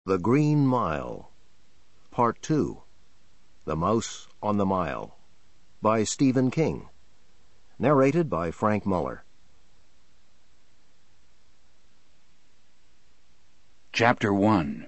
The Green Mile, Part 2, The Mouse on the Mile, by Stephen King. Narrated by Frank Muller. Chapter 1.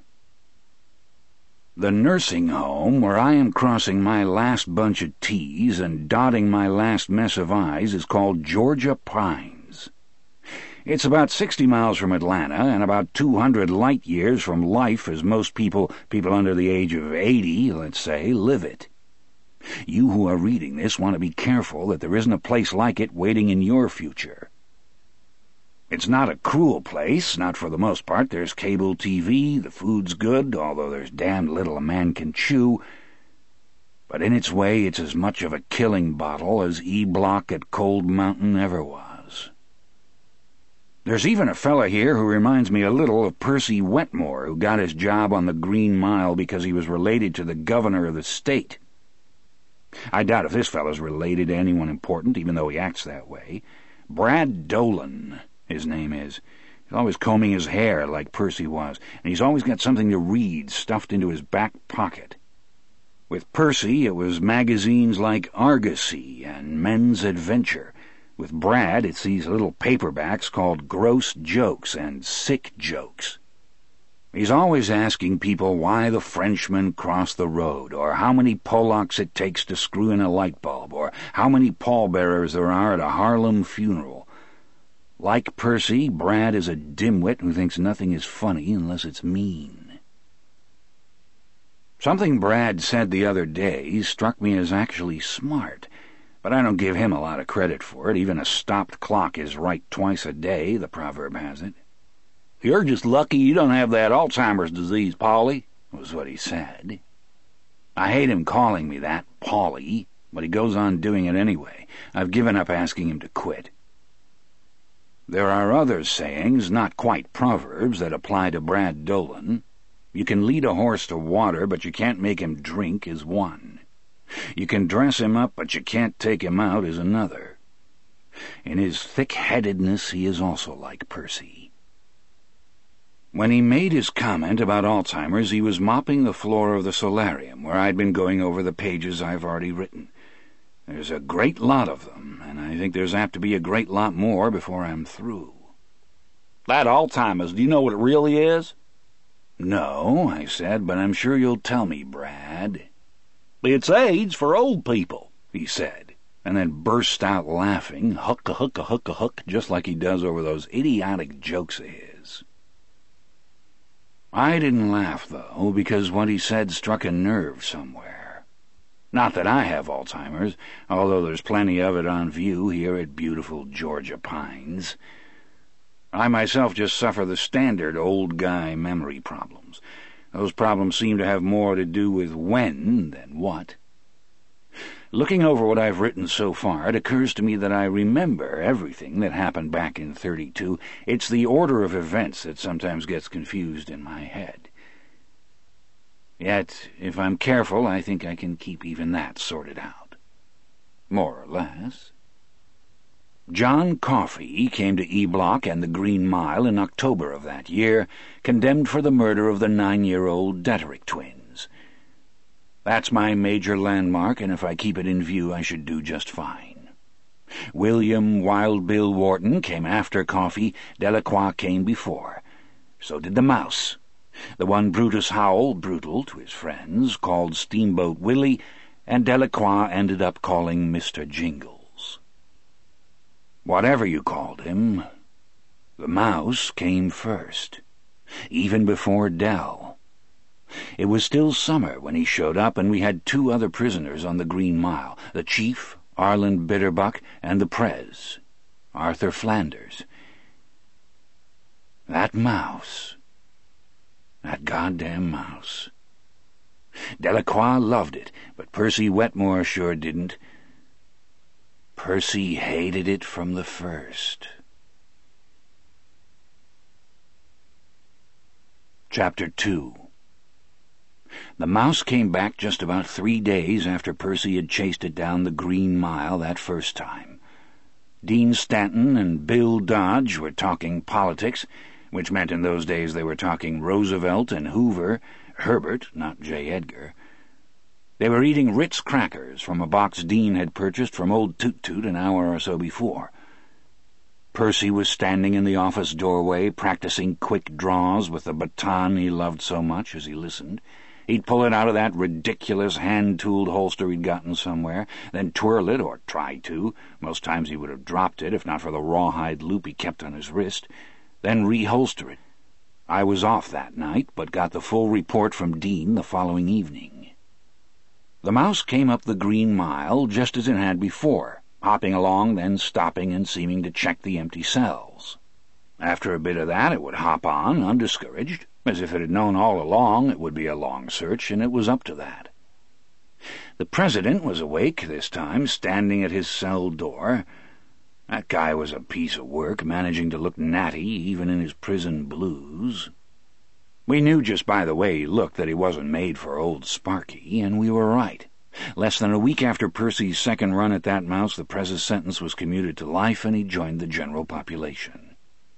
The nursing home where I am crossing my last bunch of T's and dotting my last mess of I's is called Georgia Pines. It's about 60 miles from Atlanta and about 200 light years from life as most people under the age of 80, let's say, live it. You who are reading this want to be careful that there isn't a place like it waiting in your future. It's not a cruel place, not for the most part. There's cable TV, the food's good, although there's damned little a man can chew. But in its way, it's as much of a killing bottle as E Block at Cold Mountain ever was. There's even a fella here who reminds me a little of Percy Wetmore, who got his job on the Green Mile because he was related to the governor of the state. I doubt if this fella's related to anyone important, even though he acts that way. Brad Dolan, his name is. He's always combing his hair like Percy was, and he's always got something to read stuffed into his back pocket. With Percy, it was magazines like Argosy and Men's Adventure. With Brad, it's these little paperbacks called Gross Jokes and Sick Jokes. He's always asking people why the Frenchman crossed the road, or how many Polacks it takes to screw in a light bulb, or how many pallbearers there are at a Harlem funeral. Like Percy, Brad is a dimwit who thinks nothing is funny unless it's mean. Something Brad said the other day struck me as actually smart, but I don't give him a lot of credit for it. Even a stopped clock is right twice a day, the proverb has it. "You're just lucky you don't have that Alzheimer's disease, Polly," was what he said. I hate him calling me that, Polly, but he goes on doing it anyway. I've given up asking him to quit. There are other sayings, not quite proverbs, that apply to Brad Dolan. You can lead a horse to water, but you can't make him drink, is one. You can dress him up, but you can't take him out, is another. In his thick-headedness, he is also like Percy. When he made his comment about Alzheimer's, he was mopping the floor of the solarium, where I'd been going over the pages I've already written. There's a great lot of them, and I think there's apt to be a great lot more before I'm through. "That Alzheimer's, do you know what it really is?" "No," I said, "but I'm sure you'll tell me, Brad." "It's AIDS for old people," he said, and then burst out laughing, hook, just like he does over those idiotic jokes of his. I didn't laugh, though, because what he said struck a nerve somewhere. Not that I have Alzheimer's, although there's plenty of it on view here at beautiful Georgia Pines. I myself just suffer the standard old guy memory problems. Those problems seem to have more to do with when than what. Looking over what I've written so far, it occurs to me that I remember everything that happened back in 32. It's the order of events that sometimes gets confused in my head. Yet, if I'm careful, I think I can keep even that sorted out. More or less. John Coffey came to E Block and the Green Mile in October of that year, condemned for the murder of the 9-year-old Detterick twins. That's my major landmark, and if I keep it in view, I should do just fine. William Wild Bill Wharton came after Coffey. Delacroix came before. So did the Mouse, the one Brutus Howell, brutal to his friends, called Steamboat Willie, and Delacroix ended up calling Mr. Jingles. Whatever you called him, the Mouse came first, even before Dell. It was still summer when he showed up, and we had 2 other prisoners on the Green Mile, the Chief, Arlen Bitterbuck, and the Prez, Arthur Flanders. That Mouse. That goddamn Mouse. Delacroix loved it, but Percy Wetmore sure didn't. Percy hated it from the first. Chapter 2. The Mouse came back just about 3 days after Percy had chased it down the Green Mile that first time. Dean Stanton and Bill Dodge were talking politics. which meant in those days they were talking Roosevelt and Hoover, Herbert, not J. Edgar. They were eating Ritz crackers from a box Dean had purchased from old Toot-Toot an hour or so before. Percy was standing in the office doorway, practicing quick draws with the baton he loved so much as he listened. He'd pull it out of that ridiculous hand-tooled holster he'd gotten somewhere, then twirl it, or try to. Most times he would have dropped it, if not for the rawhide loop he kept on his wrist, then reholster it. I was off that night, but got the full report from Dean the following evening. The mouse came up the Green Mile just as it had before, hopping along, then stopping and seeming to check the empty cells. After a bit of that, it would hop on, undiscouraged, as if it had known all along it would be a long search, and it was up to that. The president was awake this time, standing at his cell door. That guy was a piece of work, managing to look natty even in his prison blues. We knew just by the way he looked that he wasn't made for old Sparky, and we were right. Less than a week after Percy's second run at that mouse, the Prez's sentence was commuted to life, and he joined the general population.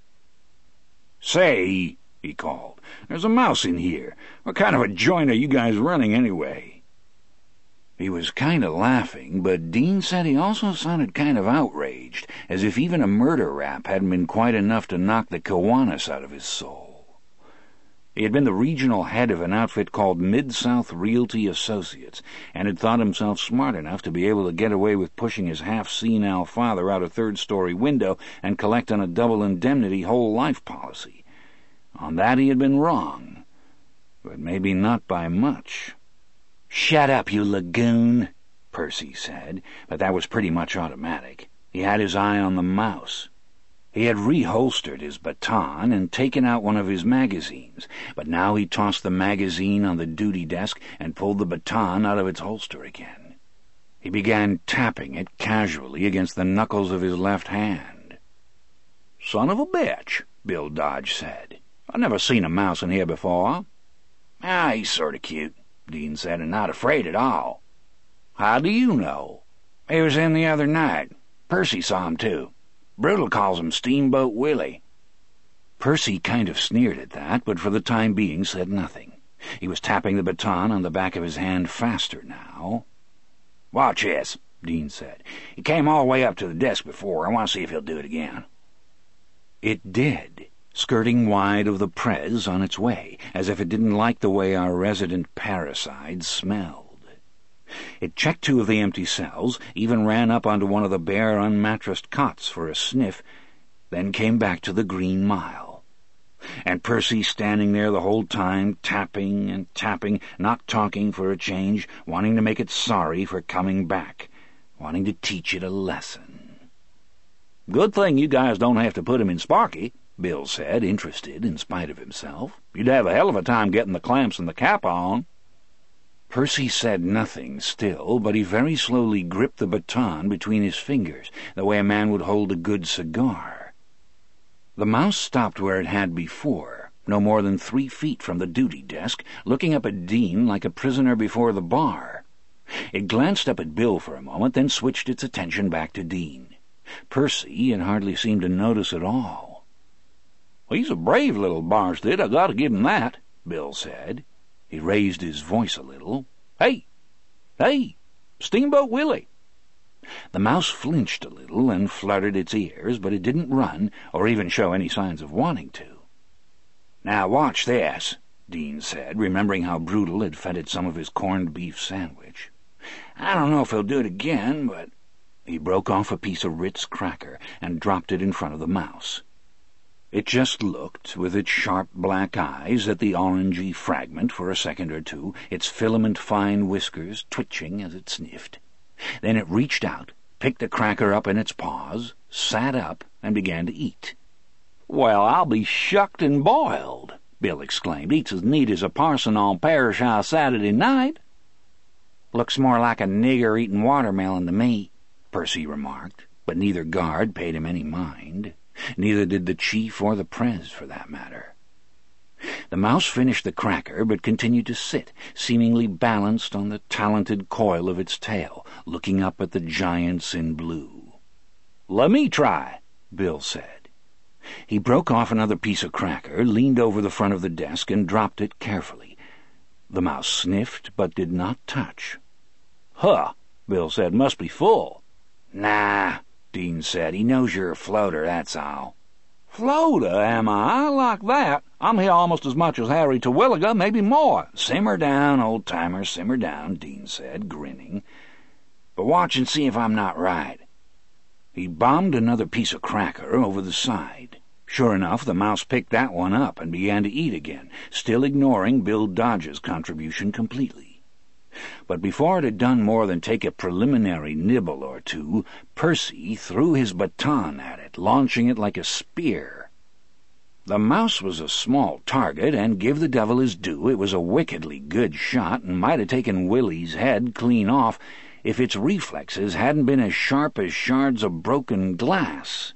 "Say," he called, "there's a mouse in here. What kind of a joint are you guys running, anyway?" He was kind of laughing, but Dean said he also sounded kind of outraged, as if even a murder rap hadn't been quite enough to knock the Kiwanis out of his soul. He had been the regional head of an outfit called Mid-South Realty Associates, and had thought himself smart enough to be able to get away with pushing his half-senile father out a third-story window and collect on a double indemnity whole life policy. On that he had been wrong, but maybe not by much. "Shut up, you lagoon," Percy said, but that was pretty much automatic. He had his eye on the mouse. He had reholstered his baton and taken out one of his magazines, but now he tossed the magazine on the duty desk and pulled the baton out of its holster again. He began tapping it casually against the knuckles of his left hand. "Son of a bitch," Bill Dodge said. "I never seen a mouse in here before." He's sort of cute," Dean said, "and not afraid at all." "How do you know?" "He was in the other night. Percy saw him, too. Brutal calls him Steamboat Willie." Percy kind of sneered at that, but for the time being said nothing. He was tapping the baton on the back of his hand faster now. "Watch this," Dean said. "He came all the way up to the desk before. I want to see if he'll do it again." It did, skirting wide of the Prez on its way, as if it didn't like the way our resident parricide smelled. It checked 2 of the empty cells, even ran up onto one of the bare, unmattressed cots for a sniff, then came back to the Green Mile. And Percy standing there the whole time, tapping and tapping, not talking for a change, wanting to make it sorry for coming back, wanting to teach it a lesson. "Good thing you guys don't have to put him in Sparky," Bill said, interested in spite of himself. "You'd have a hell of a time getting the clamps and the cap on." Percy said nothing still, but he very slowly gripped the baton between his fingers, the way a man would hold a good cigar. The mouse stopped where it had before, no more than 3 feet from the duty desk, looking up at Dean like a prisoner before the bar. It glanced up at Bill for a moment, then switched its attention back to Dean. Percy it hardly seemed to notice at all. "He's a brave little Barstead, I gotta give him that," Bill said. He raised his voice a little. Hey! Steamboat Willie!" The mouse flinched a little and fluttered its ears, but it didn't run, or even show any signs of wanting to. "Now watch this," Dean said, remembering how Brutal had fed it some of his corned beef sandwich. "I don't know if he'll do it again, but—" He broke off a piece of Ritz cracker and dropped it in front of the mouse. It just looked, with its sharp black eyes, at the orangey fragment for a second or two, its filament-fine whiskers twitching as it sniffed. Then it reached out, picked the cracker up in its paws, sat up, and began to eat. "Well, I'll be shucked and boiled," Bill exclaimed. "Eats as neat as a parson on parish house Saturday night." "Looks more like a nigger eating watermelon to me," Percy remarked, but neither guard paid him any mind. Neither did the chief or the Prez, for that matter. The mouse finished the cracker, but continued to sit, seemingly balanced on the talented coil of its tail, looking up at the giants in blue. "Let me try," Bill said. He broke off another piece of cracker, leaned over the front of the desk, and dropped it carefully. The mouse sniffed, but did not touch. "Huh," Bill said. "Must be full." "Nah," Dean said. "He knows you're a floater, that's all." "Floater, am I? Like that? I'm here almost as much as Harry Terwilliger, maybe more." "Simmer down, old-timer, simmer down," Dean said, grinning. "But watch and see if I'm not right." He bombed another piece of cracker over the side. Sure enough, the mouse picked that one up and began to eat again, still ignoring Bill Dodge's contribution completely. But before it had done more than take a preliminary nibble or two, Percy threw his baton at it, launching it like a spear. The mouse was a small target, and give the devil his due, it was a wickedly good shot and might have taken Willie's head clean off if its reflexes hadn't been as sharp as shards of broken glass.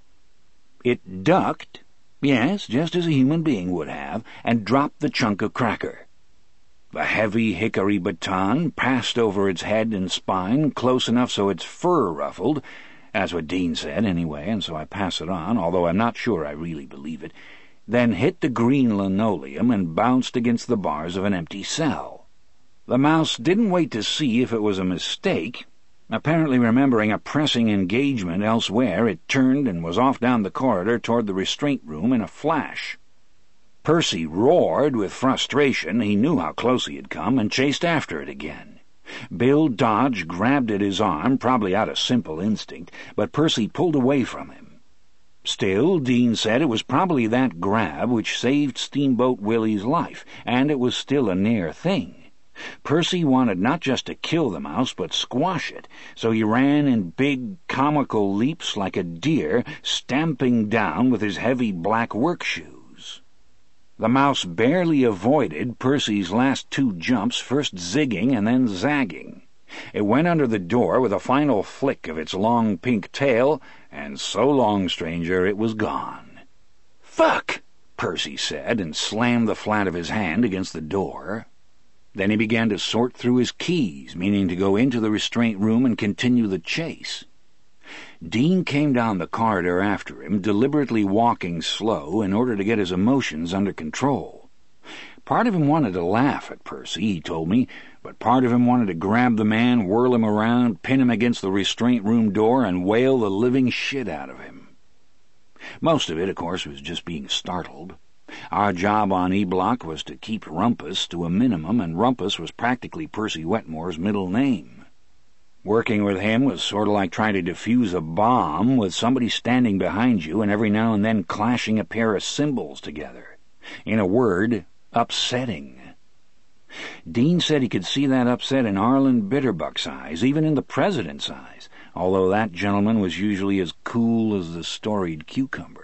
It ducked, yes, just as a human being would have, and dropped the chunk of cracker. The heavy hickory baton passed over its head and spine, close enough so its fur ruffled. That's what Dean said, anyway, and so I pass it on, although I'm not sure I really believe it, then hit the green linoleum and bounced against the bars of an empty cell. The mouse didn't wait to see if it was a mistake. Apparently remembering a pressing engagement elsewhere, it turned and was off down the corridor toward the restraint room in a flash. Percy roared with frustration. He knew how close he had come, and chased after it again. Bill Dodge grabbed at his arm, probably out of simple instinct, but Percy pulled away from him. Still, Dean said it was probably that grab which saved Steamboat Willie's life, and it was still a near thing. Percy wanted not just to kill the mouse, but squash it, so he ran in big, comical leaps like a deer, stamping down with his heavy black work shoes. The mouse barely avoided Percy's last two jumps, first zigging and then zagging. It went under the door with a final flick of its long pink tail, and so long, stranger, it was gone. "Fuck!" Percy said, and slammed the flat of his hand against the door. Then he began to sort through his keys, meaning to go into the restraint room and continue the chase. Dean came down the corridor after him, deliberately walking slow in order to get his emotions under control. Part of him wanted to laugh at Percy, he told me, but part of him wanted to grab the man, whirl him around, pin him against the restraint room door, and wail the living shit out of him. Most of it, of course, was just being startled. Our job on E-Block was to keep Rumpus to a minimum, and Rumpus was practically Percy Wetmore's middle name. Working with him was sort of like trying to defuse a bomb with somebody standing behind you and every now and then clashing a pair of cymbals together. In a word, upsetting. Dean said he could see that upset in Arlen Bitterbuck's eyes, even in the president's eyes, although that gentleman was usually as cool as the storied cucumber.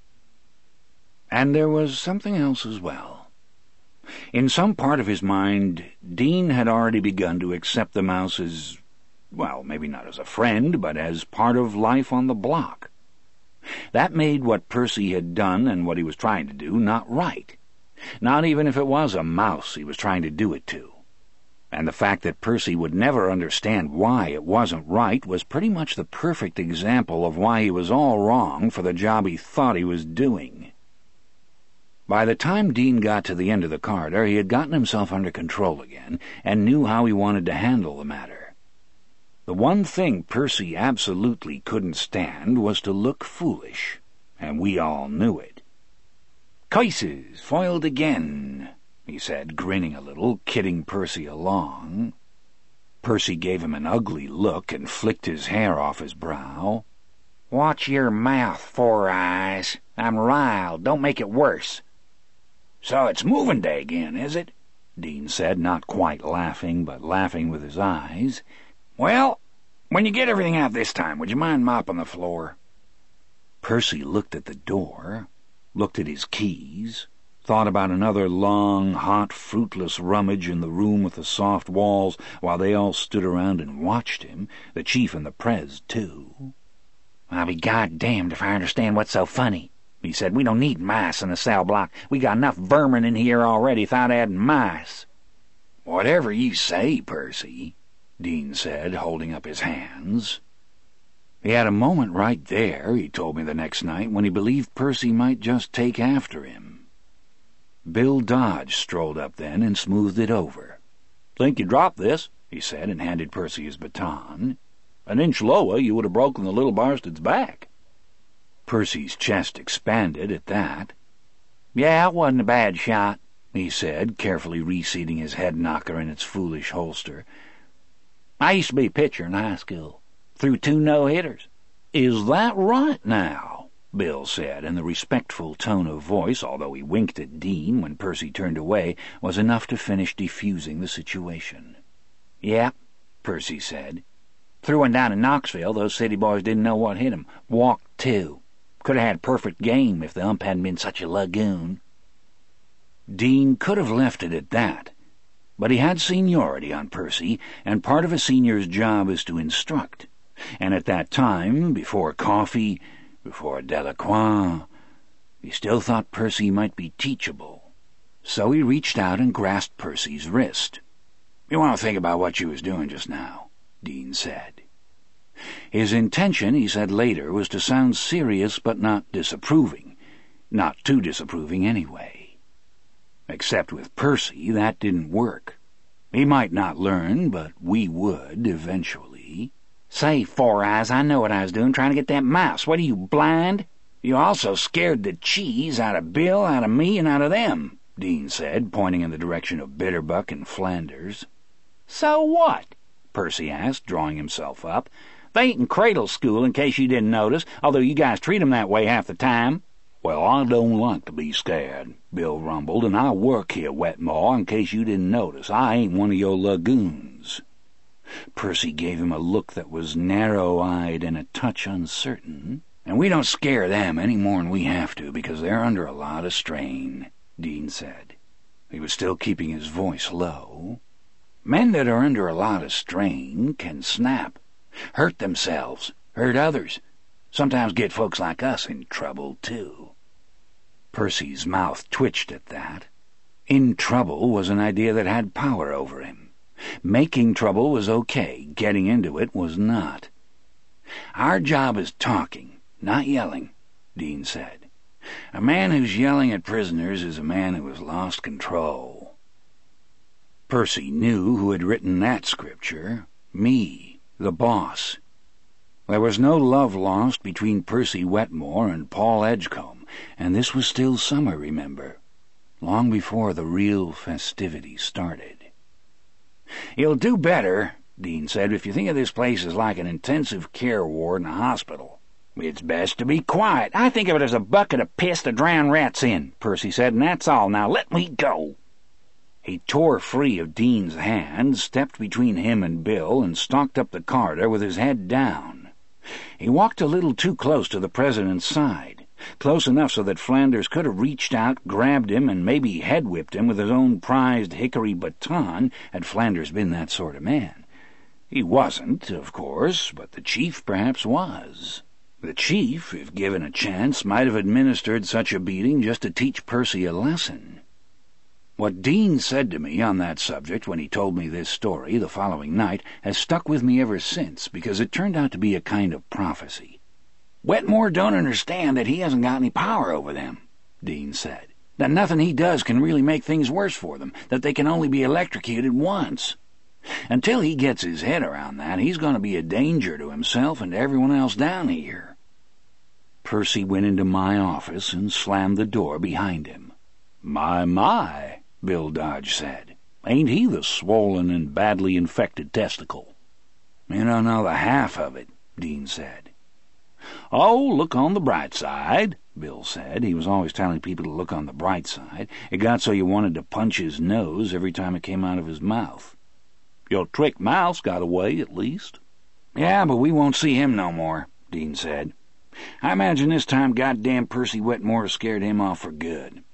And there was something else as well. In some part of his mind, Dean had already begun to accept the mouse as, well, maybe not as a friend, but as part of life on the block. That made what Percy had done and what he was trying to do not right, not even if it was a mouse he was trying to do it to. And the fact that Percy would never understand why it wasn't right was pretty much the perfect example of why he was all wrong for the job he thought he was doing. By the time Dean got to the end of the corridor, he had gotten himself under control again and knew how he wanted to handle the matter. The one thing Percy absolutely couldn't stand was to look foolish, and we all knew it. "Cases, foiled again," he said, grinning a little, kidding Percy along. Percy gave him an ugly look and flicked his hair off his brow. "Watch your mouth, Four Eyes. I'm riled. Don't make it worse." "So it's moving day again, is it?" Dean said, not quite laughing, but laughing with his eyes. "Well, when you get everything out this time, would you mind mopping the floor?" Percy looked at the door, looked at his keys, thought about another long, hot, fruitless rummage in the room with the soft walls while they all stood around and watched him, the chief and the prez, too. "I'll be goddamned if I understand what's so funny," he said. "We don't need mice in a cell block. We got enough vermin in here already without adding mice." "Whatever you say, Percy," Dean said, holding up his hands. He had a moment right there, he told me the next night, when he believed Percy might just take after him. Bill Dodge strolled up then and smoothed it over. "Think you dropped this," he said, and handed Percy his baton. "An inch lower, you would have broken the little bastard's back." Percy's chest expanded at that. "Yeah, it wasn't a bad shot," he said, carefully reseating his head knocker in its foolish holster. "I used to be a pitcher in high school. Threw 2 no-hitters." "Is that right now?" Bill said, and the respectful tone of voice, although he winked at Dean when Percy turned away, was enough to finish diffusing the situation. "Yep," Percy said. "Threw one down in Knoxville. Those city boys didn't know what hit him. Walked 2. Could have had a perfect game if the ump hadn't been such a lagoon." Dean could have left it at that, but he had seniority on Percy, and part of a senior's job is to instruct. And at that time, before coffee, before Delacroix, he still thought Percy might be teachable. So he reached out and grasped Percy's wrist. "You want to think about what you was doing just now," Dean said. His intention, he said later, was to sound serious but not disapproving. Not too disapproving anyway. Except with Percy, that didn't work. He might not learn, but we would eventually. "Say, Four Eyes, I know what I was doing, trying to get that mouse. What are you, blind?" "You also scared the cheese out of Bill, out of me, and out of them," Dean said, pointing in the direction of Bitterbuck and Flanders. "So what?" Percy asked, drawing himself up. "They ain't in cradle school, in case you didn't notice, although you guys treat 'em that way half the time." "Well, I don't like to be scared," Bill rumbled, "and I work here, Wetmore, in case you didn't notice. I ain't one of your lagoons." Percy gave him a look that was narrow-eyed and a touch uncertain. "And we don't scare them any more'n we have to, because they're under a lot of strain," Dean said. He was still keeping his voice low. "Men that are under a lot of strain can snap, hurt themselves, hurt others, sometimes get folks like us in trouble, too." Percy's mouth twitched at that. In trouble was an idea that had power over him. Making trouble was okay, getting into it was not. "Our job is talking, not yelling," Dean said. "A man who's yelling at prisoners is a man who has lost control." Percy knew who had written that scripture. Me, the boss. There was no love lost between Percy Wetmore and Paul Edgecombe, and this was still summer, remember, long before the real festivities started. "You'll do better," Dean said, "if you think of this place as like an intensive care ward in a hospital. It's best to be quiet." "I think of it as a bucket of piss to drown rats in," Percy said, "and that's all. Now let me go." He tore free of Dean's hand, stepped between him and Bill, and stalked up the corridor with his head down. He walked a little too close to the president's side, close enough so that Flanders could have reached out, grabbed him, and maybe head-whipped him with his own prized hickory baton, had Flanders been that sort of man. He wasn't, of course, but the chief perhaps was. The chief, if given a chance, might have administered such a beating just to teach Percy a lesson. What Dean said to me on that subject when he told me this story the following night has stuck with me ever since, because it turned out to be a kind of prophecy. "Wetmore don't understand that he hasn't got any power over them," Dean said. "That nothing he does can really make things worse for them, that they can only be electrocuted once. Until he gets his head around that, he's going to be a danger to himself and to everyone else down here." Percy went into my office and slammed the door behind him. My, Bill Dodge said. "Ain't he the swollen and badly infected testicle?" "You don't know the half of it," Dean said. "Oh, look on the bright side," Bill said. He was always telling people to look on the bright side. It got so you wanted to punch his nose every time it came out of his mouth. "Your trick mouse got away, at least." "Yeah, but we won't see him no more," Dean said. "I imagine this time goddamn Percy Wetmore scared him off for good."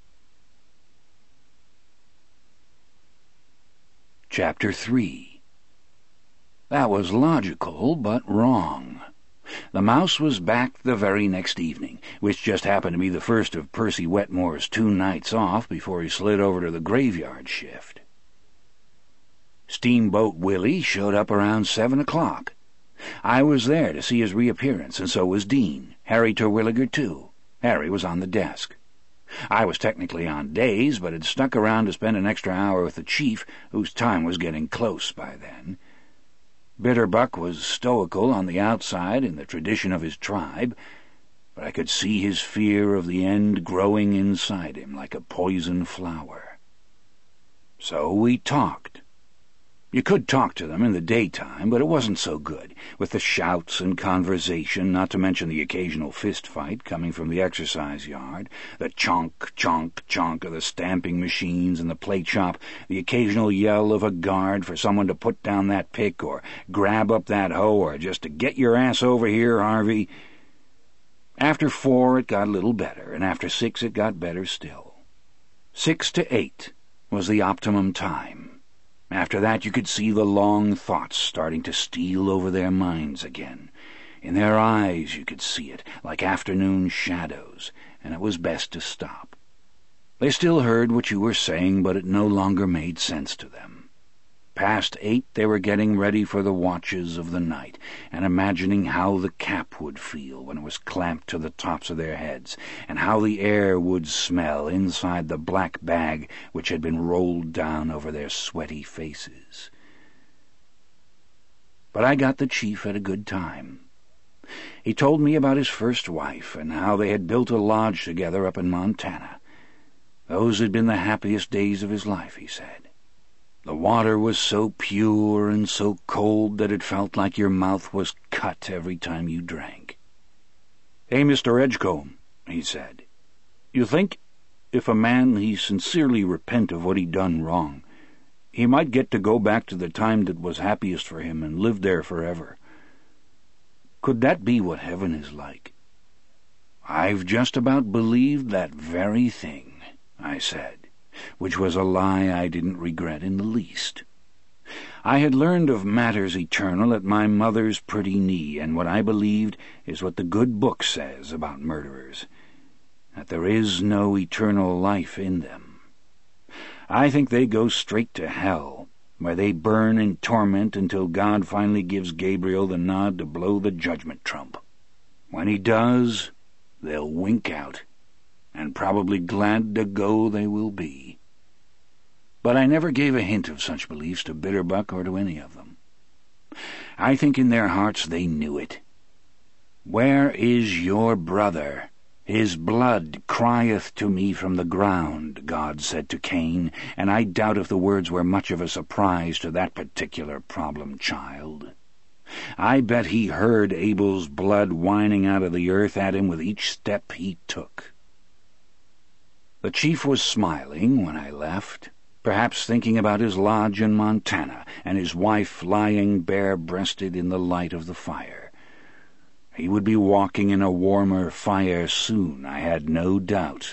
Chapter 3. That was logical, but wrong. The mouse was back the very next evening, which just happened to be the first of Percy Wetmore's 2 nights off before he slid over to the graveyard shift. Steamboat Willie showed up around 7 o'clock. I was there to see his reappearance, and so was Dean, Harry Terwilliger, too. Harry was on the desk. I was technically on days, but had stuck around to spend an extra hour with the chief, whose time was getting close by then. Bitterbuck was stoical on the outside in the tradition of his tribe, but I could see his fear of the end growing inside him like a poison flower. So we talked. You could talk to them in the daytime, but it wasn't so good, with the shouts and conversation, not to mention the occasional fist fight coming from the exercise yard, the chonk, chonk, chonk of the stamping machines in the plate shop, the occasional yell of a guard for someone to put down that pick or grab up that hoe or just to get your ass over here, Harvey. After 4 it got a little better, and after 6 it got better still. 6 to 8 was the optimum time. After that you could see the long thoughts starting to steal over their minds again. In their eyes you could see it, like afternoon shadows, and it was best to stop. They still heard what you were saying, but it no longer made sense to them. Past 8 they were getting ready for the watches of the night, and imagining how the cap would feel when it was clamped to the tops of their heads, and how the air would smell inside the black bag which had been rolled down over their sweaty faces. But I got the chief at a good time. He told me about his first wife, and how they had built a lodge together up in Montana. Those had been the happiest days of his life, he said. The water was so pure and so cold that it felt like your mouth was cut every time you drank. "Hey, Mr. Edgecombe," he said, "you think if a man he sincerely repent of what he done wrong, he might get to go back to the time that was happiest for him and live there forever? Could that be what heaven is like?" "I've just about believed that very thing," I said, which was a lie I didn't regret in the least. I had learned of matters eternal at my mother's pretty knee, and what I believed is what the good book says about murderers, that there is no eternal life in them. I think they go straight to hell, where they burn in torment until God finally gives Gabriel the nod to blow the judgment trump. When he does, they'll wink out, and probably glad to go they will be. But I never gave a hint of such beliefs to Bitterbuck or to any of them. I think in their hearts they knew it. "Where is your brother? His blood crieth to me from the ground," God said to Cain, and I doubt if the words were much of a surprise to that particular problem child. I bet he heard Abel's blood whining out of the earth at him with each step he took. The chief was smiling when I left, perhaps thinking about his lodge in Montana and his wife lying bare-breasted in the light of the fire. He would be walking in a warmer fire soon, I had no doubt.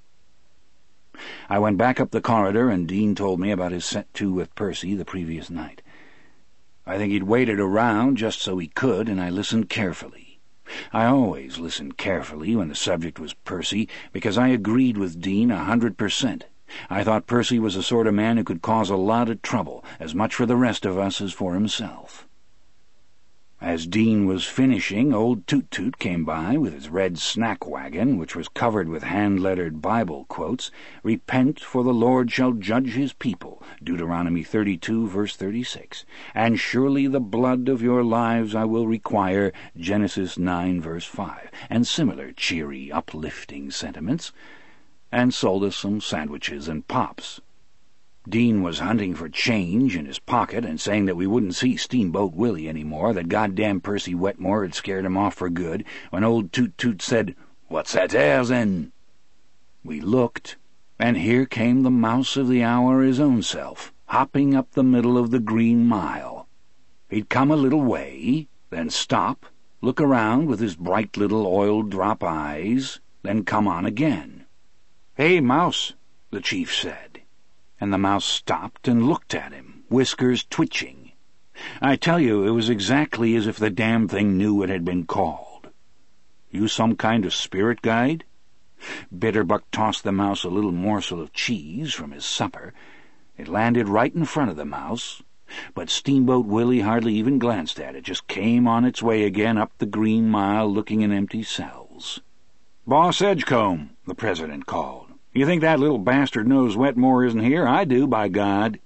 I went back up the corridor, and Dean told me about his set-to with Percy the previous night. I think he'd waited around just so he could, and I listened carefully. I always listened carefully when the subject was Percy, because I agreed with Dean 100%. I thought Percy was the sort of man who could cause a lot of trouble, as much for the rest of us as for himself. As Dean was finishing, old Toot-Toot came by with his red snack wagon, which was covered with hand-lettered Bible quotes. "Repent, for the Lord shall judge his people," Deuteronomy 32, verse 36. "And surely the blood of your lives I will require," Genesis 9, verse 5, and similar cheery, uplifting sentiments, and sold us some sandwiches and pops. Dean was hunting for change in his pocket and saying that we wouldn't see Steamboat Willie any more, that goddamn Percy Wetmore had scared him off for good, when old Toot-Toot said, "What's that there, then?" We looked, and here came the mouse of the hour his own self, hopping up the middle of the Green Mile. He'd come a little way, then stop, look around with his bright little oil-drop eyes, then come on again. "Hey, Mouse," the chief said. And the mouse stopped and looked at him, whiskers twitching. I tell you, it was exactly as if the damn thing knew it had been called. "You some kind of spirit guide?" Bitterbuck tossed the mouse a little morsel of cheese from his supper. It landed right in front of the mouse, But Steamboat Willie hardly even glanced at it, just came on its way again up the Green Mile looking in empty cells. "Boss Edgecombe," the president called. "You think that little bastard knows Wetmore isn't here? I do, by God."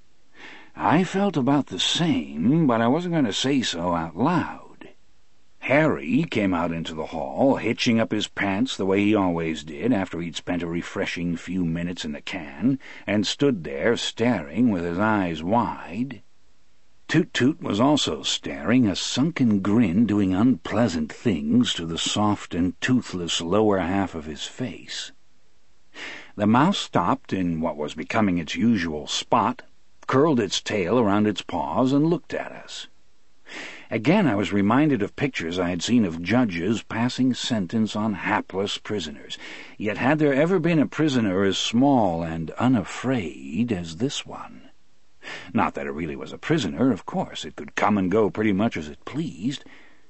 I felt about the same, but I wasn't going to say so out loud. Harry came out into the hall, hitching up his pants the way he always did after he'd spent a refreshing few minutes in the can, and stood there staring with his eyes wide. Toot-Toot was also staring, a sunken grin doing unpleasant things to the soft and toothless lower half of his face. The mouse stopped in what was becoming its usual spot, curled its tail around its paws, and looked at us. Again I was reminded of pictures I had seen of judges passing sentence on hapless prisoners. Yet had there ever been a prisoner as small and unafraid as this one? Not that it really was a prisoner, of course. It could come and go pretty much as it pleased.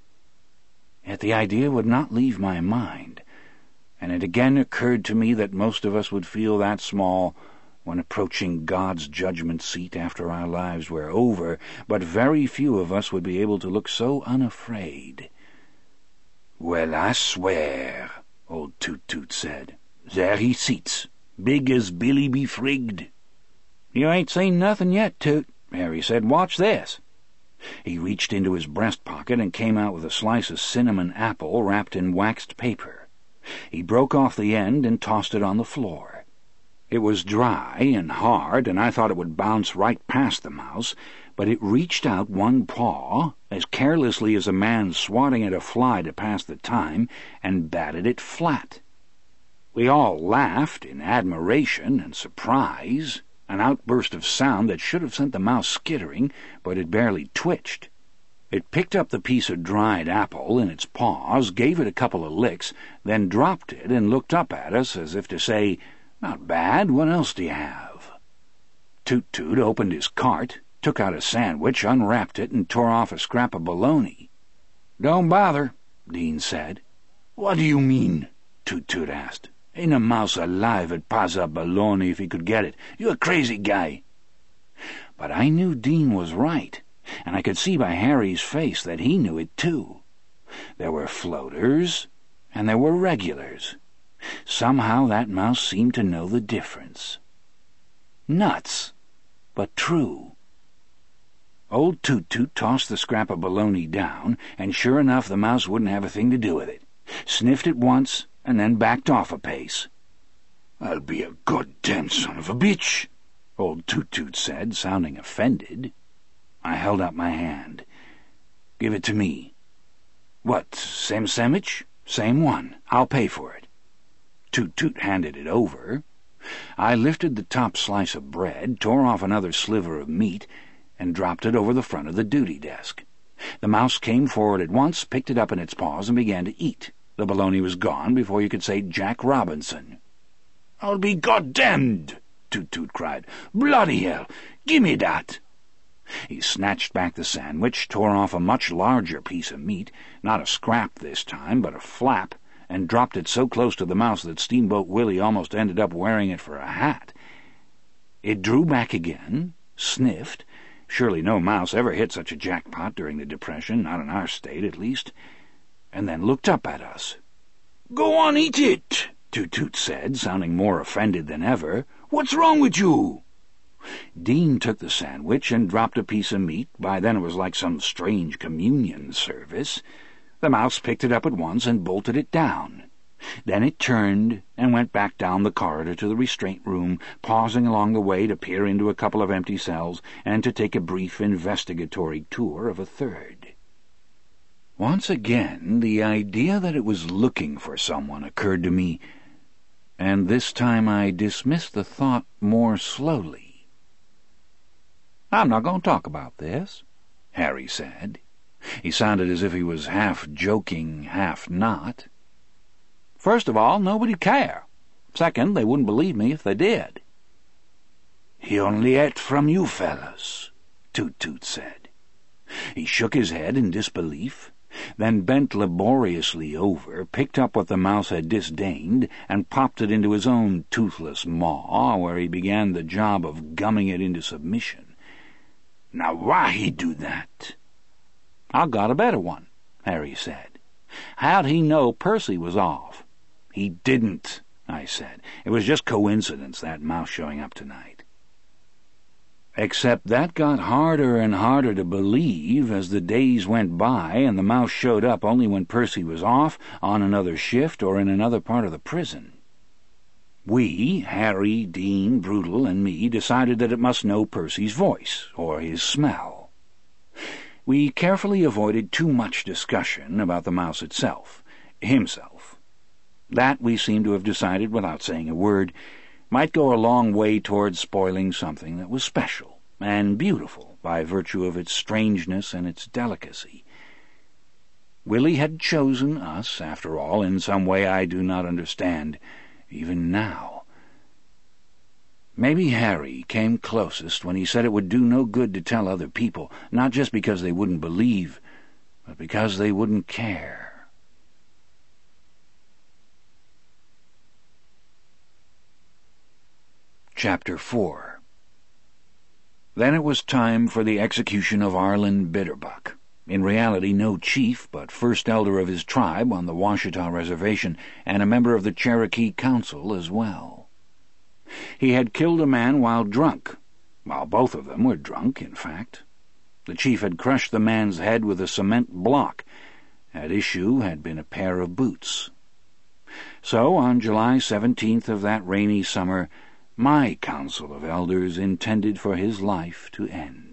Yet the idea would not leave my mind, and it again occurred to me that most of us would feel that small when approaching God's judgment seat after our lives were over, but very few of us would be able to look so unafraid. "Well, I swear," old Toot-Toot said. "There he sits, big as Billy be frigged." "You ain't seen nothing yet, Toot," Harry said. "Watch this." He reached into his breast pocket and came out with a slice of cinnamon apple wrapped in waxed paper. He broke off the end and tossed it on the floor. It was dry and hard, and I thought it would bounce right past the mouse, but it reached out one paw, as carelessly as a man swatting at a fly to pass the time, and batted it flat. We all laughed in admiration and surprise, an outburst of sound that should have sent the mouse skittering, but it barely twitched. It picked up the piece of dried apple in its paws, gave it a couple of licks, then dropped it and looked up at us as if to say, "Not bad, what else do you have?" Toot-Toot opened his cart, took out a sandwich, unwrapped it, and tore off a scrap of bologna. "Don't bother," Dean said. "What do you mean?" Toot-Toot asked. "Ain't a mouse alive at pass up bologna if he could get it. You a crazy guy." But I knew Dean was right, and I could see by Harry's face that he knew it too. There were floaters, and there were regulars. Somehow that mouse seemed to know the difference. Nuts, but true. Old Toot-Toot tossed the scrap of bologna down, and sure enough the mouse wouldn't have a thing to do with it. Sniffed it once, and then backed off a pace. "I'll be a goddamn son of a bitch," old Toot-Toot said, sounding offended. I held up my hand. "Give it to me." "What, same sandwich?" "Same one. I'll pay for it." Toot-Toot handed it over. I lifted the top slice of bread, tore off another sliver of meat, and dropped it over the front of the duty desk. The mouse came forward at once, picked it up in its paws, and began to eat. The bologna was gone before you could say Jack Robinson. "I'll be goddamned!" Toot-Toot cried. "Bloody hell! Gimme that!" He snatched back the sandwich, tore off a much larger piece of meat, not a scrap this time, but a flap, and dropped it so close to the mouse that Steamboat Willie almost ended up wearing it for a hat. It drew back again, sniffed. Surely no mouse ever hit such a jackpot during the Depression, not in our state at least, and then looked up at us. "Go on, eat it," Toot-Toot said, sounding more offended than ever. "What's wrong with you?" Dean took the sandwich and dropped a piece of meat. By then it was like some strange communion service. The mouse picked it up at once and bolted it down. Then it turned and went back down the corridor to the restraint room, pausing along the way to peer into a couple of empty cells and to take a brief investigatory tour of a third. Once again, the idea that it was looking for someone occurred to me, and this time I dismissed the thought more slowly. "I'm not going to talk about this," Harry said. He sounded as if he was half joking, half not. "First of all, nobody'd care. Second, they wouldn't believe me if they did." "He only ate from you fellas," Toot-Toot said. He shook his head in disbelief, then bent laboriously over, picked up what the mouse had disdained, and popped it into his own toothless maw, where he began the job of gumming it into submission. Now why he do that? I got a better one, Harry said. How'd he know Percy was off? He didn't, I said. It was just coincidence, that mouse showing up tonight. Except that got harder and harder to believe as the days went by and the mouse showed up only when Percy was off, on another shift, or in another part of the prison. We, Harry, Dean, Brutal, and me, decided that it must know Percy's voice, or his smell. We carefully avoided too much discussion about the mouse itself, himself. That, we seemed to have decided without saying a word, might go a long way towards spoiling something that was special and beautiful by virtue of its strangeness and its delicacy. Willie had chosen us, after all, in some way I do not understand, even now. Maybe Harry came closest when he said it would do no good to tell other people, not just because they wouldn't believe, but because they wouldn't care. Chapter 4. Then it was time for the execution of Arlen Bitterbuck, in reality no chief, but first elder of his tribe on the Washita Reservation, and a member of the Cherokee Council as well. He had killed a man while drunk, while both of them were drunk, in fact. The chief had crushed the man's head with a cement block. At issue had been a pair of boots. So, on July 17th of that rainy summer, my council of elders intended for his life to end.